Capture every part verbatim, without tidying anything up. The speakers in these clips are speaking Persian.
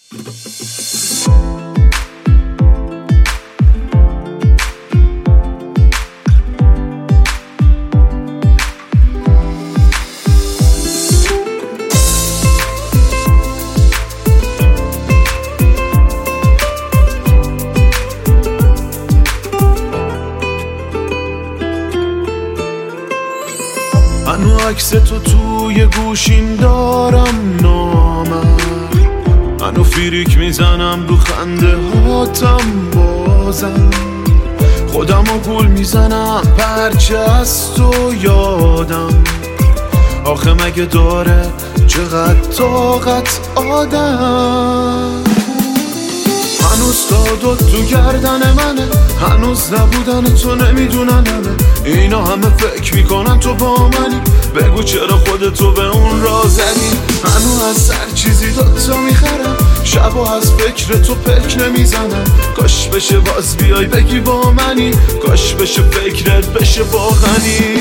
هنو عکس تو توی گوشیم دارم نامم، هنو فیریک میزنم رو خنده هاتم بازم، خودم رو گول میزنم پرچه از تو یادم، آخه مگه داره چقدر طاقت آدم. هنوز دادت تو گردن منه، هنوز نبودن تو نمیدونن همه اینا، همه فکر میکنن تو با منی، بگو چرا خودتو به اون را زدی. هنوز از هر چیزی دوتا میخرم، شب و از فکر تو پک نمیزنم، کاش بشه باز بیای بگی با منی، کاش بشه فکرت بشه واقعی.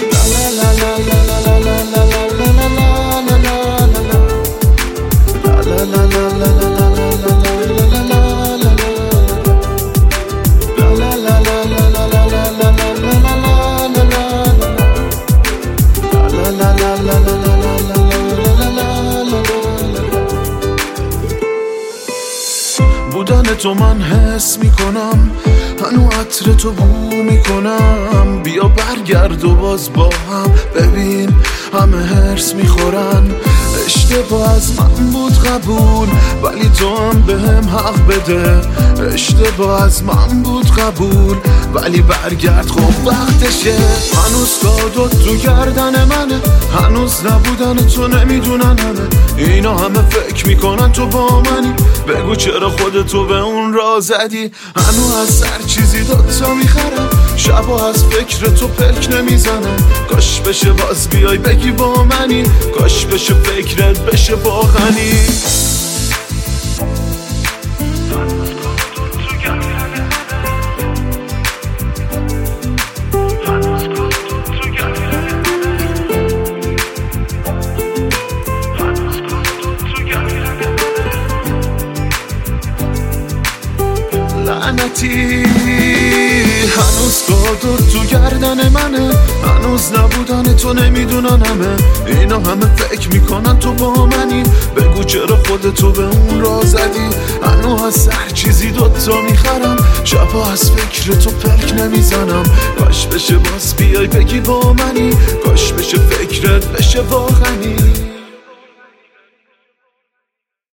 بودن تو من حس میکنم، هنو عطر تو بو میکنم، بیا برگرد و باز با هم ببین همه هرس میخورن. اشتباه از من بود قبول، ولی تو هم به هم حق بده. اشتباه از من بود قبول، ولی برگرد خب وقتشه. هنوز کادت تو گردن منه، هنوز نبودن تو نمیدونن همه اینا، همه فکر میکنن تو با منی، بگو چرا خودتو به اون را زدی. هنوز از هر چیزی دوتا میخرم، شب و از فکر تو پک نمیزنم، کاش بشه باز بیای بگی با منی، کاش بشه فکرت بشه واقعی. لعنتی هنوز قادر تو گردن منه، هنوز نبودن تو نمیدونن همه اینا، همه فکر میکنن تو با منی، بگو چرا خودتو به اون را زدی. هنوز از هر چیزی دوتا میخرم، شبا از فکر تو پرک نمیزنم، کاش بشه باز بیای بگی با منی، کاش بشه فکرت بشه واقعی.